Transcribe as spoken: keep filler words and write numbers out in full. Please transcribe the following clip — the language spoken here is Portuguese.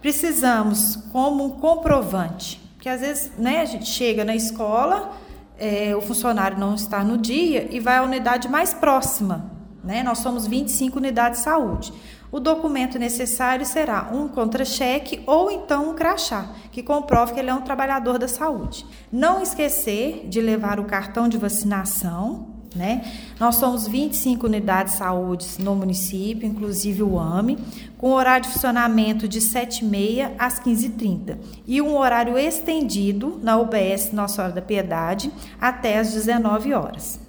Precisamos, como um comprovante, porque às vezes, né, a gente chega na escola, é, o funcionário não está no dia e vai à unidade mais próxima, né? Nós somos vinte e cinco unidades de saúde. O documento necessário será um contra-cheque ou então um crachá, que comprove que ele é um trabalhador da saúde. Não esquecer de levar o cartão de vacinação, né? Nós somos vinte e cinco unidades de saúde no município, inclusive o A M E, com horário de funcionamento de sete e meia às quinze e trinta e um horário estendido na U B S Nossa Senhora da Piedade até às dezenove horas.